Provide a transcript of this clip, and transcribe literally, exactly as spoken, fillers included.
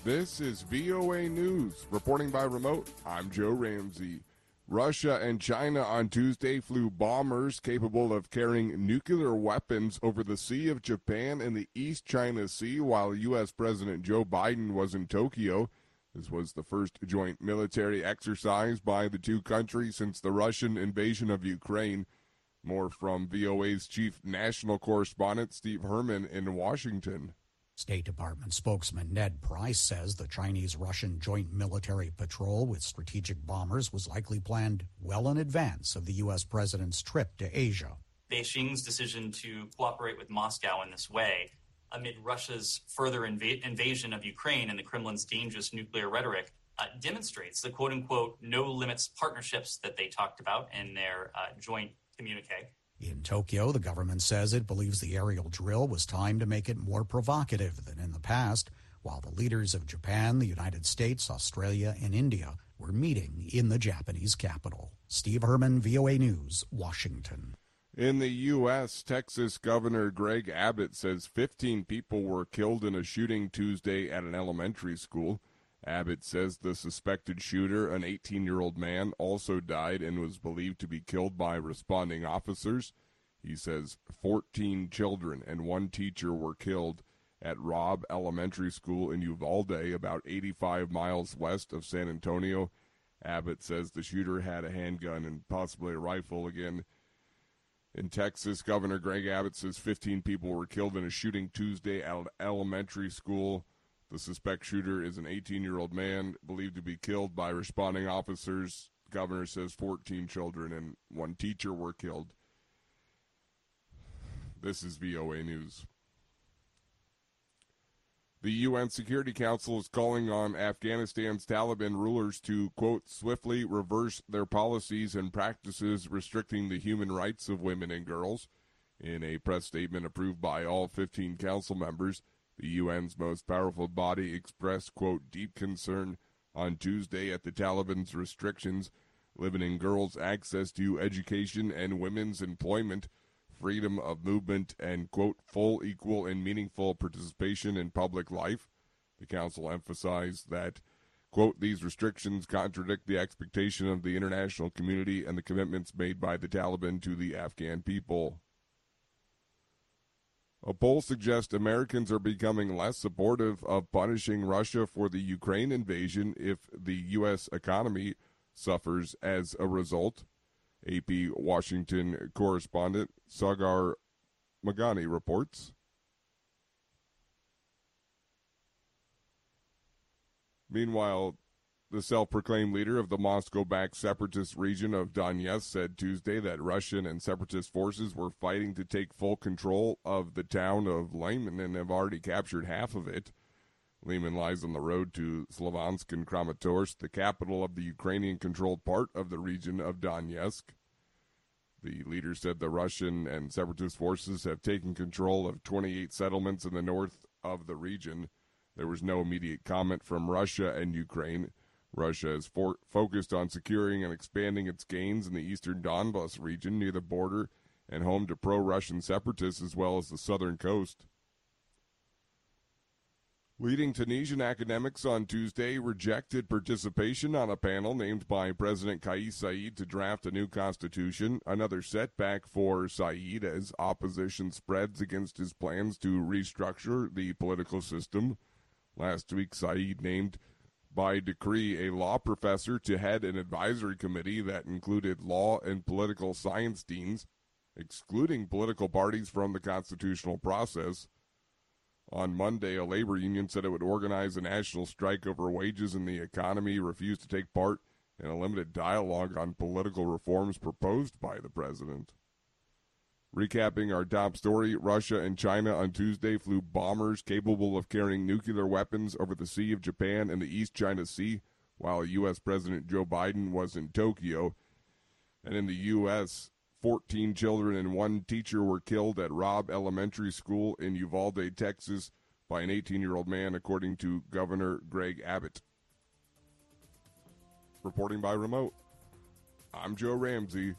This is V O A News. Reporting by remote, I'm Joe Ramsey. Russia and China on Tuesday flew bombers capable of carrying nuclear weapons over the Sea of Japan and the East China Sea while U S. President Joe Biden was in Tokyo. This was the first joint military exercise by the two countries since the Russian invasion of Ukraine. More from V O A's chief national correspondent Steve Herman in Washington. State Department spokesman Ned Price says the Chinese-Russian joint military patrol with strategic bombers was likely planned well in advance of the U S president's trip to Asia. Beijing's decision to cooperate with Moscow in this way, amid Russia's further inv- invasion of Ukraine and the Kremlin's dangerous nuclear rhetoric, uh, demonstrates the quote-unquote no-limits partnerships that they talked about in their uh, joint communique. In Tokyo, the government says it believes the aerial drill was timed to make it more provocative than in the past, while the leaders of Japan, the United States, Australia, and India were meeting in the Japanese capital. Steve Herman, V O A News, Washington. In the U S, Texas Governor Greg Abbott says fifteen people were killed in a shooting Tuesday at an elementary school. Abbott says the suspected shooter, an eighteen-year-old man, also died and was believed to be killed by responding officers. He says fourteen children and one teacher were killed at Robb Elementary School in Uvalde, about eighty-five miles west of San Antonio. Abbott says the shooter had a handgun and possibly a rifle. Again, in Texas, Governor Greg Abbott says fifteen people were killed in a shooting Tuesday at an elementary school. The suspect shooter is an eighteen-year-old man believed to be killed by responding officers. The governor says fourteen children and one teacher were killed. This is V O A News. The U N Security Council is calling on Afghanistan's Taliban rulers to, quote, swiftly reverse their policies and practices restricting the human rights of women and girls. In a press statement approved by all fifteen council members, the U N's most powerful body expressed, quote, deep concern on Tuesday at the Taliban's restrictions limiting girls' access to education and women's employment, freedom of movement, and, quote, full, equal, and meaningful participation in public life. The council emphasized that, quote, these restrictions contradict the expectation of the international community and the commitments made by the Taliban to the Afghan people. A poll suggests Americans are becoming less supportive of punishing Russia for the Ukraine invasion if the U S economy suffers as a result. A P Washington correspondent Sagar Magani reports. Meanwhile, the self-proclaimed leader of the Moscow-backed separatist region of Donetsk said Tuesday that Russian and separatist forces were fighting to take full control of the town of Lyman and have already captured half of it. Lyman lies on the road to Slavyansk and Kramatorsk, the capital of the Ukrainian-controlled part of the region of Donetsk. The leader said the Russian and separatist forces have taken control of twenty-eight settlements in the north of the region. There was no immediate comment from Russia and Ukraine. Russia is for- focused on securing and expanding its gains in the eastern Donbas region near the border and home to pro-Russian separatists as well as the southern coast. Leading Tunisian academics on Tuesday rejected participation on a panel named by President Kais Saied to draft a new constitution, another setback for Saied as opposition spreads against his plans to restructure the political system. Last week, Saied named by decree a law professor to head an advisory committee that included law and political science deans, excluding political parties from the constitutional process. On Monday, a labor union said it would organize a national strike over wages in the economy, refused to take part in a limited dialogue on political reforms proposed by the president. Recapping our top story, Russia and China on Tuesday flew bombers capable of carrying nuclear weapons over the Sea of Japan and the East China Sea, while U S. President Joe Biden was in Tokyo. And in the U S, fourteen children and one teacher were killed at Robb Elementary School in Uvalde, Texas, by an eighteen-year-old man, according to Governor Greg Abbott. Reporting by remote, I'm Joe Ramsey.